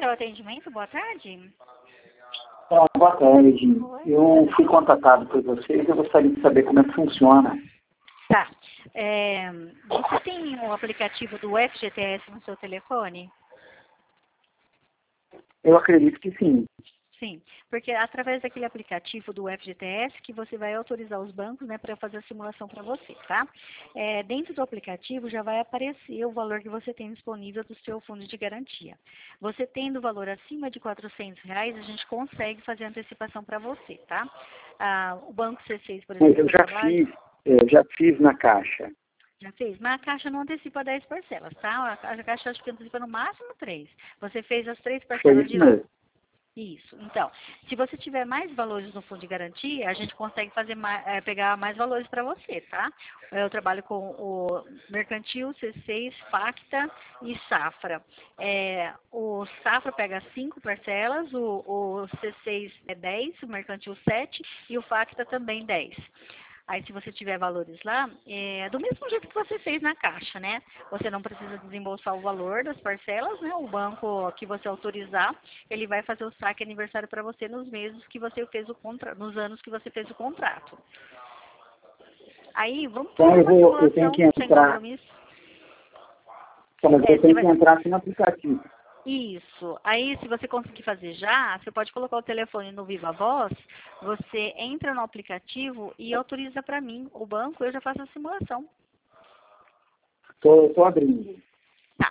seu atendimento? Boa tarde. Boa tarde. Oi. Eu fui contatado por vocês, eu gostaria de saber como é que funciona. Tá. Você tem o aplicativo do FGTS no seu telefone? Eu acredito que sim. Sim, porque através daquele aplicativo do FGTS que você vai autorizar os bancos, né, para fazer a simulação para você, tá? Dentro do aplicativo já vai aparecer o valor que você tem disponível do seu fundo de garantia. Você tendo o valor acima de R$ 400, a gente consegue fazer a antecipação para você, tá? O Banco C6, por exemplo, Eu já fiz na Caixa. já fez? Mas a Caixa não antecipa 10 parcelas, tá? A Caixa acho que antecipa no máximo 3. Você fez as 3 Foi parcelas isso de lá. mesmo. Isso. Então, se você tiver mais valores no fundo de garantia, a gente consegue fazer pegar mais valores para você, tá? Eu trabalho com o Mercantil, C6, Facta e Safra. O Safra pega 5 parcelas, o C6 é 10, o Mercantil 7 e o Facta também 10. Aí, se você tiver valores lá, do mesmo jeito que você fez na Caixa, né? Você não precisa desembolsar o valor das parcelas, né? O banco que você autorizar, ele vai fazer o saque aniversário para você nos meses que você fez o contrato, nos anos que você fez o contrato. Aí, vamos fazer uma Eu tenho que simulação sem entrar. compromisso. Então, mas eu tenho que entrar aqui no aplicativo. Isso. Aí, se você conseguir fazer já, você pode colocar o telefone no Viva Voz, você entra no aplicativo e autoriza para mim. O banco, eu já faço a simulação. Tô abrindo. Tá.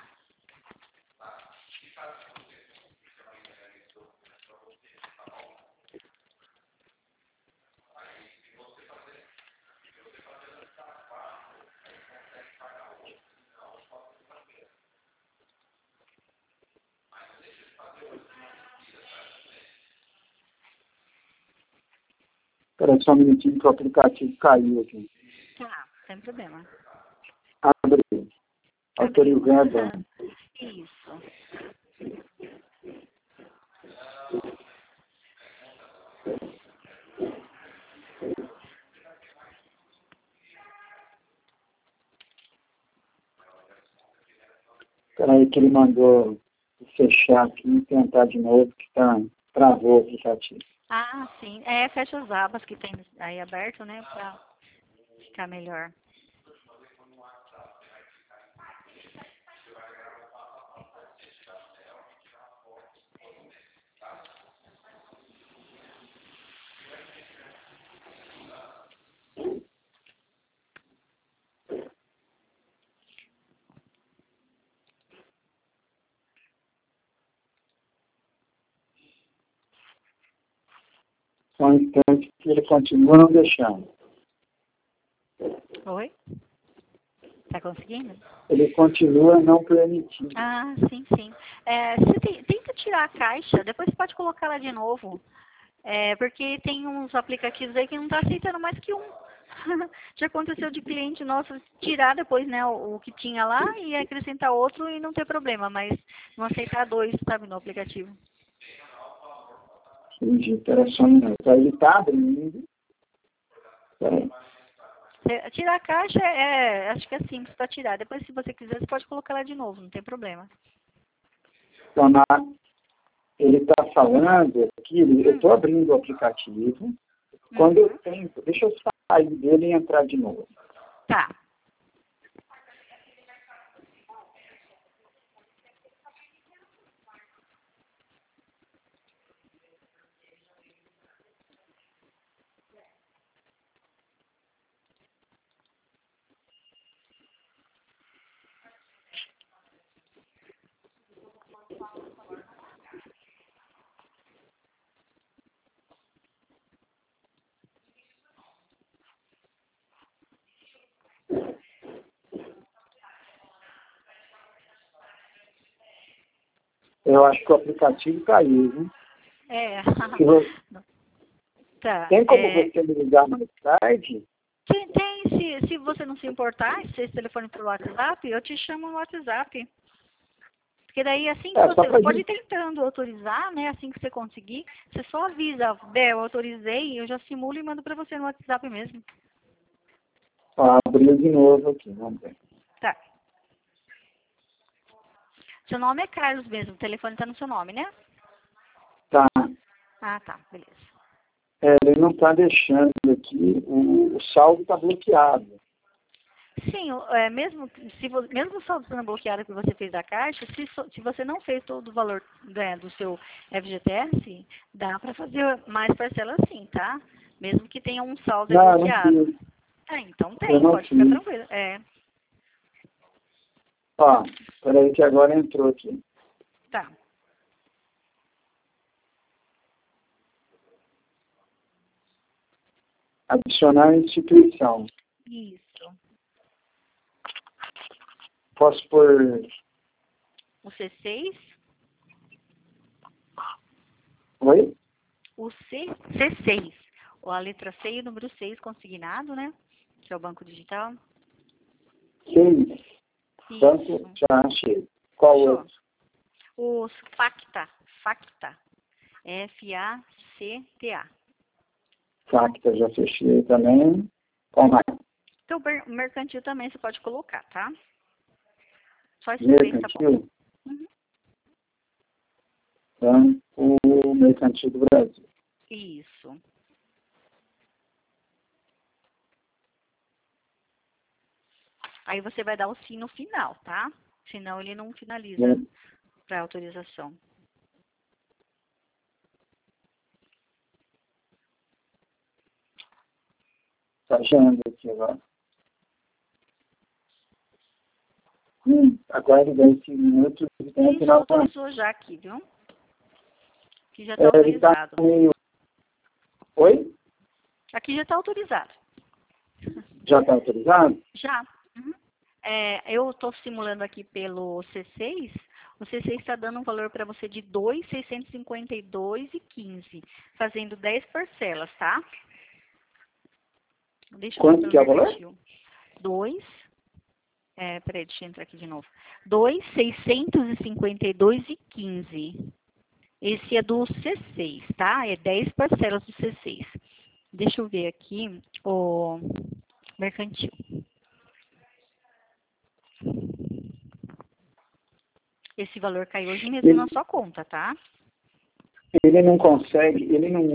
Espera só um minutinho que o aplicativo caiu aqui. Tá, sem problema. Abre. Autorizando. Isso. Espera aí que ele mandou fechar aqui e tentar de novo, que travou o aplicativo. Ah, sim. Fecha as abas que tem aí aberto, né, pra ficar melhor. Só um instante que ele continua não deixando. Oi? Tá conseguindo? Ele continua não permitindo. Ah, sim, sim. Você tenta tirar a caixa, depois você pode colocar ela de novo. Porque tem uns aplicativos aí que não tá aceitando mais que um. Já aconteceu de cliente nosso tirar depois, né, o que tinha lá e acrescentar outro e não ter problema, mas não aceitar 2, sabe, no aplicativo. Entendi, espera só um minuto. Aí ele está abrindo. Peraí. Tirar a caixa, acho que é simples para tirar. Depois, se você quiser, você pode colocar ela de novo, não tem problema. Então, ele está falando aqui, eu estou abrindo o aplicativo. Quando eu tento, deixa eu sair dele e entrar de novo. Tá. Eu acho que o aplicativo caiu, viu? Tá. Tem como você me ligar mais tarde? Se você não se importar, se esse telefone pelo WhatsApp, eu te chamo no WhatsApp. Porque daí, assim que você pode ir tentando autorizar, né? Assim que você conseguir, você só avisa, eu autorizei, eu já simulo e mando pra você no WhatsApp mesmo. Abriu de novo aqui, vamos ver. Tá. Seu nome é Carlos mesmo, o telefone está no seu nome, né? Tá. Ah, tá, beleza. Ele não está deixando aqui, o saldo está bloqueado. Sim, mesmo mesmo o saldo sendo bloqueado que você fez da Caixa, se você não fez todo o valor, né, do seu FGTS, dá para fazer mais parcelas sim, tá? Mesmo que tenha um saldo Não, bloqueado. não fiz. Então Eu não pode ficar fiz. tranquilo. Ó, peraí que agora entrou aqui. Tá. Adicionar instituição. Isso. Posso pôr... O C6, Oi? o C6, a letra C e o número 6 consignado, né? Que é o banco digital. 6. Banco, Isso. já achei. Qual Show. outro? Os FACTA. FACTA. Facta, já fechei também. Qual mais? Então, o mercantil também você pode colocar, tá? Só esse três tá bom. Mercantil? Uhum. Banco Mercantil do Brasil. Isso. Aí você vai dar o sim no final, tá? Senão ele não finaliza para autorização. Tá achando aqui agora. Aguarde 10 minutos e tem Isso final. autorizou já aqui, viu? Aqui já está Ele tá autorizado. meio... Oi? Aqui já está autorizado. Já está autorizado? Já. Uhum. Eu estou simulando aqui pelo C6. O C6 está dando um valor para você de R$ 2.652,15, fazendo 10 parcelas, tá? Deixa eu ver Quanto que é o valor? mercantil. Peraí, deixa eu entrar aqui de novo. R$ 2.652,15. Esse é do C6, tá? É 10 parcelas do C6. Deixa eu ver aqui o mercantil. Esse valor caiu hoje mesmo na sua conta, tá? Ele não consegue,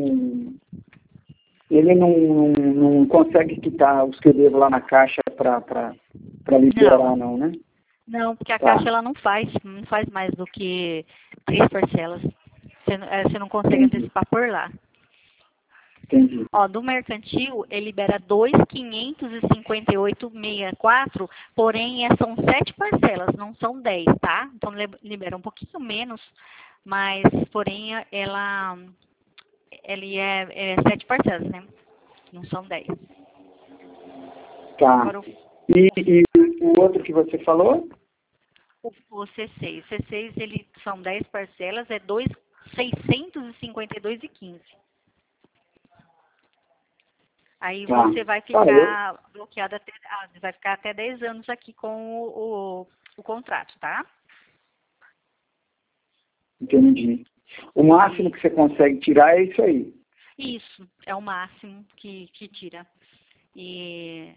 não consegue quitar os que eu devo lá na caixa para liberar, não, né? Não, porque a Tá. Caixa ela não faz mais do que 3 parcelas. Você não consegue Entendi. antecipar por lá. Entendi. Ó, do mercantil, ele libera 2.558,64, porém são 7 parcelas, não são 10, tá? Então libera um pouquinho menos, mas porém ele é 7 parcelas, né? Não são 10. Tá. Agora E o outro que você falou? o C6. O C6 ele são 10 parcelas, é 2.652,15. Aí Tá. você vai ficar bloqueado vai ficar até 10 anos aqui com o contrato, tá? Entendi. O máximo que você consegue tirar é isso aí. Isso, é o máximo que tira. E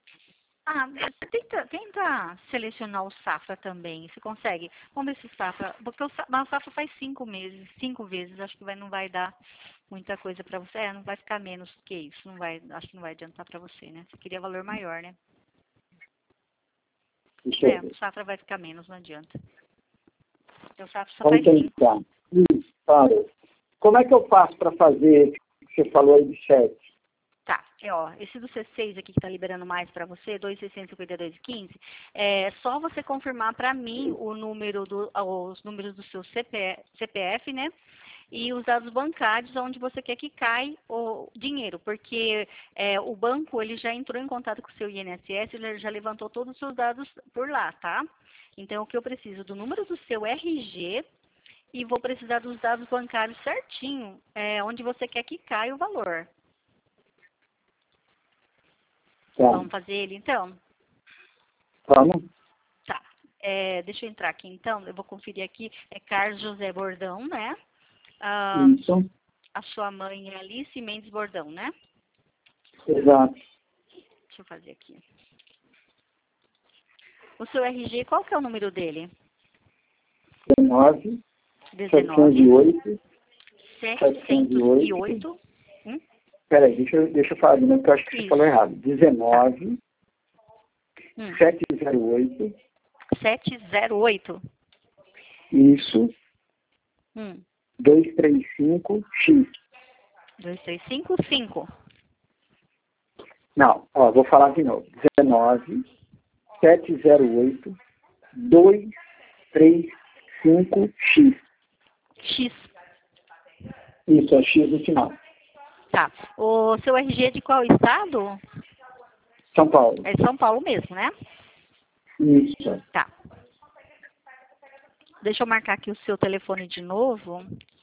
tenta selecionar o Safra também. Você consegue? Vamos ver se o Safra. Porque o Safra faz 5 meses, 5 vezes. Acho que não vai dar muita coisa para você. Não vai ficar menos que isso. Acho que não vai adiantar para você, né? Você queria valor maior, né? Deixa eu ver. O Safra vai ficar menos, não adianta. O Safra só Vamos faz 5. tentar. Isso, claro. Como é que eu faço para fazer esse que você falou aí de 7? Tá, esse do C6 aqui que está liberando mais para você, 2.652,15, é só você confirmar para mim os números do seu CPF, né? E os dados bancários onde você quer que caia o dinheiro, porque o banco ele já entrou em contato com o seu INSS, ele já levantou todos os seus dados por lá, tá? Então, o que eu preciso do número do seu RG e vou precisar dos dados bancários certinho, onde você quer que caia o valor. Tá. Vamos fazer ele então? Vamos? Tá. Deixa eu entrar aqui então, eu vou conferir aqui. É Carlos José Bordão, né? Isso. A sua mãe é Alice Mendes Bordão, né? Exato. Deixa eu fazer aqui. O seu RG, qual que é o número dele? 19 708 708. Peraí, deixa eu falar, né, porque eu acho que você falou errado. 19 708. 708. Isso. 235X. 2355. Não, ó, vou falar de novo. 19 708 235X. X. Isso, é X no final. Tá. O seu RG é de qual estado? São Paulo. É de São Paulo mesmo, né? Isso. Tá. Deixa eu marcar aqui o seu telefone de novo.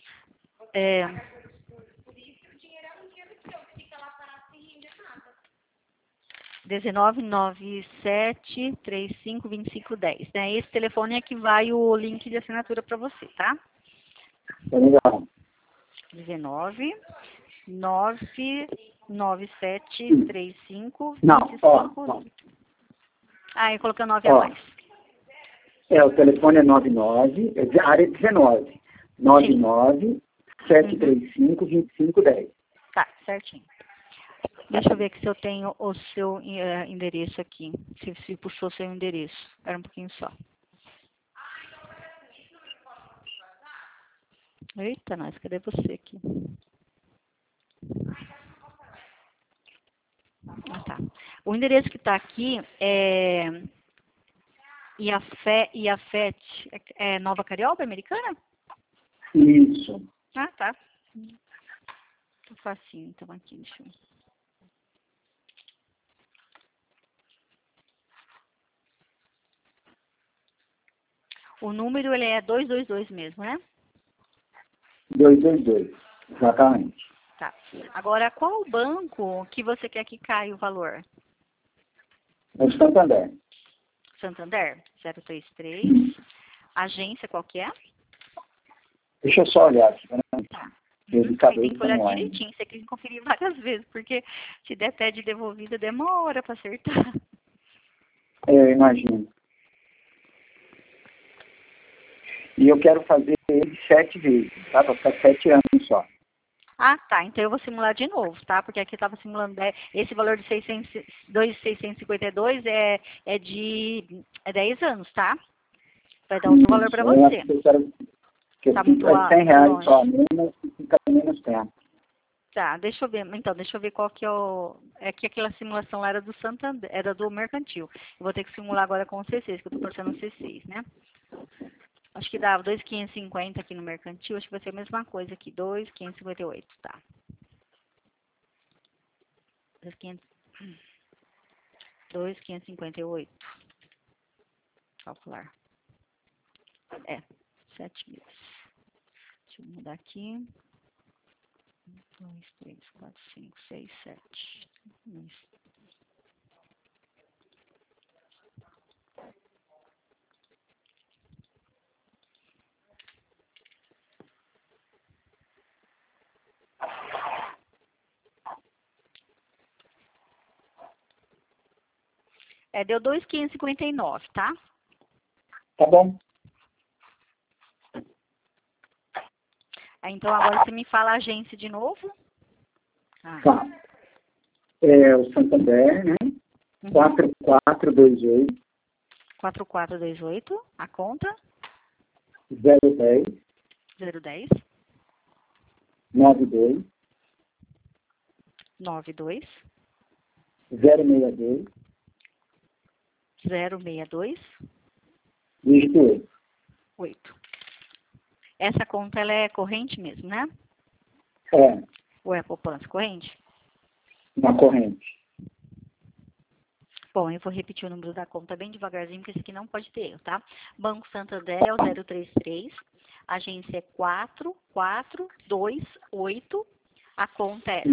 1997352510. Né? Esse telefone é que vai o link de assinatura para você, tá? Tá legal. 19973525. Não, ó. Ah, eu coloquei 9 a mais. O telefone é 99, a área é 19. 99 735 2510. Tá, certinho. Deixa eu ver aqui se eu tenho o seu endereço aqui. Se puxou seu endereço. Era um pouquinho só. Eita, nós, cadê você aqui? Ah, tá. O endereço que está aqui é Iafete, é Nova Carioba, Americana? Isso. Ah, tá. Tô facinho, então aqui, deixa eu... O número, ele é 222 mesmo, né? 222, exatamente. Tá. Agora, qual banco que você quer que caia o valor? É o Santander. Santander, 033. Agência, qual que é? Deixa eu só olhar aqui, né? Tá. Ele Tem que olhar direitinho, você tem que conferir várias vezes, porque se der pé de devolvida, demora para acertar. Eu imagino. E eu quero fazer ele 7 vezes, tá? Para ficar 7 anos só. Ah, tá. Então eu vou simular de novo, tá? Porque aqui eu estava simulando esse valor de 2.652 é de 10 anos, tá? Vai dar outro valor para você. Tá muito alto. É 100 reais só, menos, fica menos tempo. Tá, deixa eu ver. Então, deixa eu ver qual que é o... É que aquela simulação lá era do Santander, era do Mercantil. Eu vou ter que simular agora com o C6, que eu tô torcendo o C6, né? Acho que dava 2.550 aqui no Mercantil, acho que vai ser a mesma coisa aqui, 2.558, tá. 2.558. Calcular. 7 mil. Deixa eu mudar aqui. 2, 3, 4, 5, 6, 7. Isso. Deu 2.559, tá? Tá bom. Então, agora você me fala a agência de novo. Tá. É o Santander, né? 4428. 4428, a conta? 010. 010. 92. 92. 062. 062. Dígito 8. 8. Essa conta, ela é corrente mesmo, né? É. Ou é poupança corrente? Uma corrente. Bom, eu vou repetir o número da conta bem devagarzinho, porque esse aqui não pode ter erro, tá? Banco Santander é o 033, agência é 4428, a conta é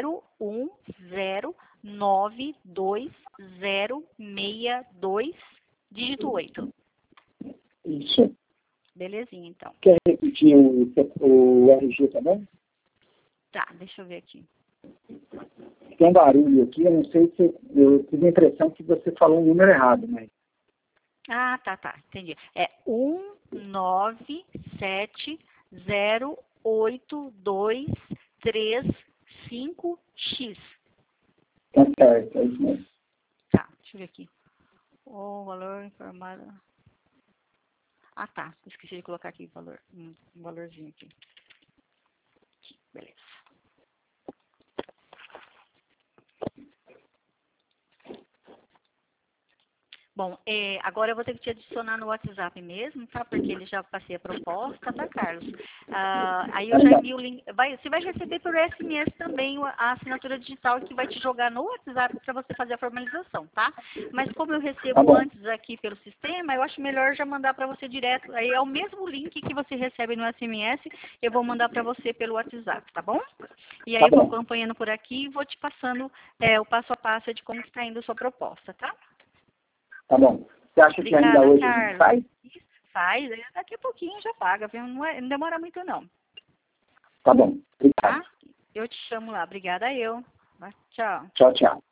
0109262, dígito 8. Isso. Belezinha, então. Quer repetir o RG também? Tá, deixa eu ver aqui. Tem um barulho aqui, eu não sei se eu tive a impressão que você falou o número errado, mas... Ah, tá, entendi. É 197082335X. Tá certo, é isso mesmo. Tá, deixa eu ver aqui. O valor informado. Ah, tá. Esqueci de colocar aqui o valor. Um valorzinho aqui. Beleza. Bom, agora eu vou ter que te adicionar no WhatsApp mesmo, tá? Porque ele já passei a proposta, tá, Carlos? Aí eu já envio o link. Você vai receber por SMS também a assinatura digital que vai te jogar no WhatsApp para você fazer a formalização, tá? Mas como eu recebo antes aqui pelo sistema, eu acho melhor já mandar para você direto. Aí é o mesmo link que você recebe no SMS, eu vou mandar para você pelo WhatsApp, tá bom? E aí eu vou acompanhando por aqui e vou te passando o passo a passo de como está indo a sua proposta, tá? Tá bom. Você acha que ainda hoje a gente faz? Faz, daqui a pouquinho já paga, viu? Não demora muito não. Tá bom. Obrigado. Tá? Eu te chamo lá. Obrigada eu. Tchau. Tchau, tchau.